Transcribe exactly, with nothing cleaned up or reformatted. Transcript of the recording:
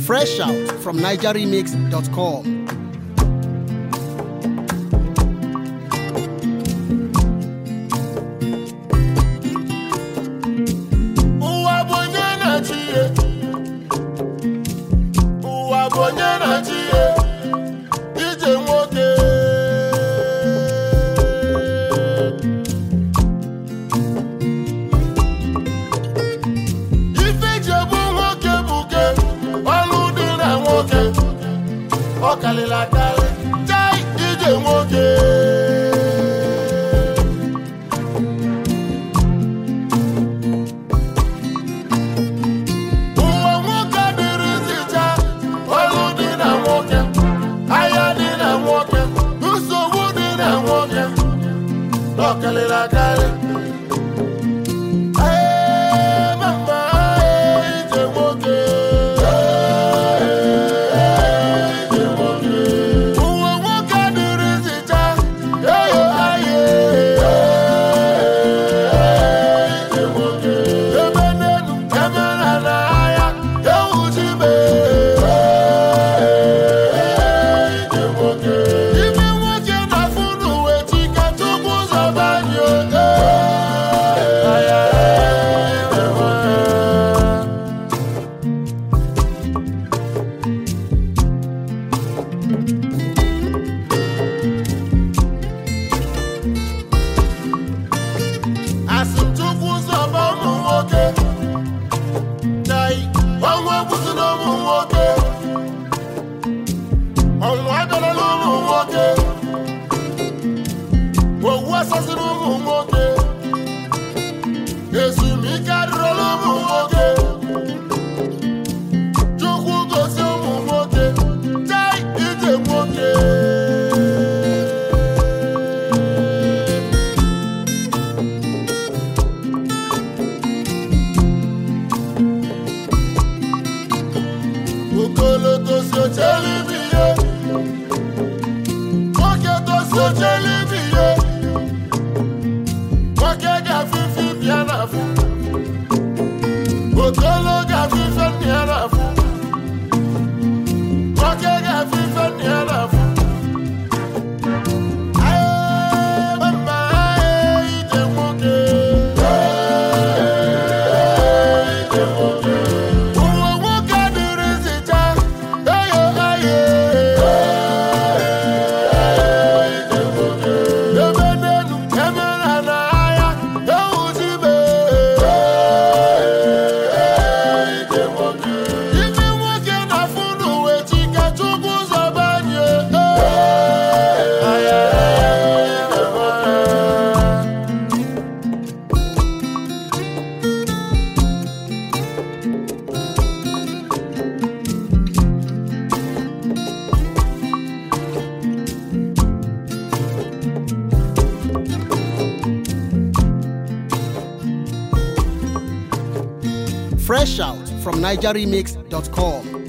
Fresh out from niger remix dot com. Kalila kale, jai ije nwoke. Uwe nwoke dịrị zicha, olu dị na nwoke, ahịa dị na nwoke, nsogbu dị na nwoke. Ọ kalila kale. Fresh out from niger remix dot com.